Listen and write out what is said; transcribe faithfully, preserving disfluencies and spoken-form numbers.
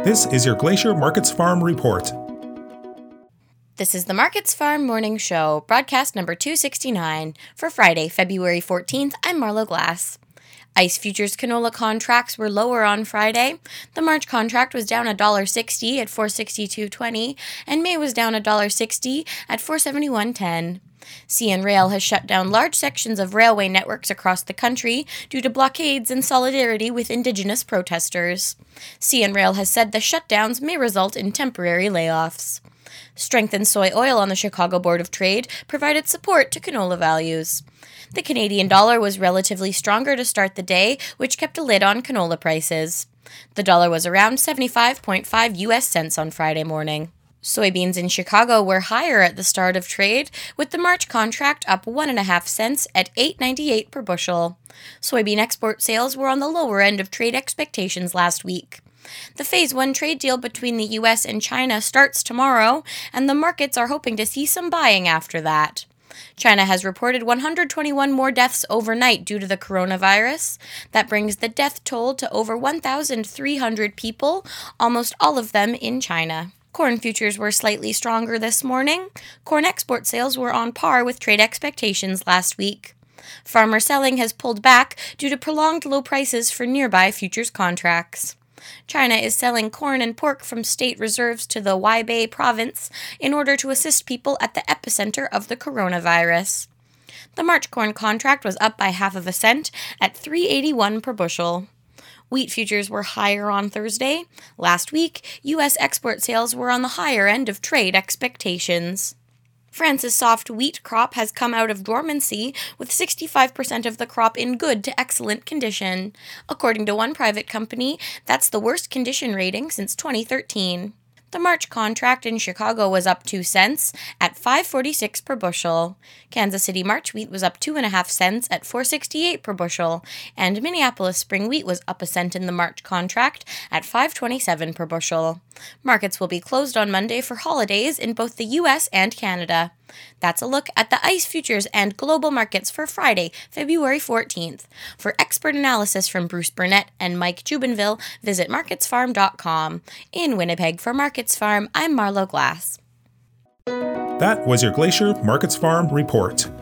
This is your Glacier Markets Farm Report. This is the Markets Farm Morning Show, broadcast number two sixty-nine, for Friday, February fourteenth. I'm Marlo Glass. ICE futures canola contracts were lower on Friday. The March contract was down one dollar sixty at four sixty-two twenty, and May was down one dollar sixty at four seventy-one ten. C N Rail has shut down large sections of railway networks across the country due to blockades in solidarity with Indigenous protesters. C N Rail has said the shutdowns may result in temporary layoffs. Strength in soy oil on the Chicago Board of Trade provided support to canola values. The Canadian dollar was relatively stronger to start the day, which kept a lid on canola prices. The dollar was around seventy-five point five U S cents on Friday morning. Soybeans in Chicago were higher at the start of trade, with the March contract up one point five cents at eight ninety-eight per bushel. Soybean export sales were on the lower end of trade expectations last week. The Phase one trade deal between the U S and China starts tomorrow, and the markets are hoping to see some buying after that. China has reported one hundred twenty-one more deaths overnight due to the coronavirus. That brings the death toll to over one thousand three hundred people, almost all of them in China. Corn futures were slightly stronger this morning. Corn export sales were on par with trade expectations last week. Farmer selling has pulled back due to prolonged low prices for nearby futures contracts. China is selling corn and pork from state reserves to the Huaibei province in order to assist people at the epicenter of the coronavirus. The March corn contract was up by half of a cent at three eighty-one per bushel. Wheat futures were higher on Thursday. Last week, U S export sales were on the higher end of trade expectations. France's soft wheat crop has come out of dormancy, with sixty-five percent of the crop in good to excellent condition. According to one private company, that's the worst condition rating since twenty thirteen. The March contract in Chicago was up two cents at five forty-six per bushel. Kansas City March wheat was up two point five cents at four sixty-eight per bushel, and Minneapolis spring wheat was up a cent in the March contract at five twenty-seven per bushel. Markets will be closed on Monday for holidays in both the U S and Canada. That's a look at the ICE futures and global markets for Friday, February fourteenth. For expert analysis from Bruce Burnett and Mike Jubenville, visit markets farm dot com. In Winnipeg for Markets Farm, I'm Marlo Glass. That was your Glacier Markets Farm Report.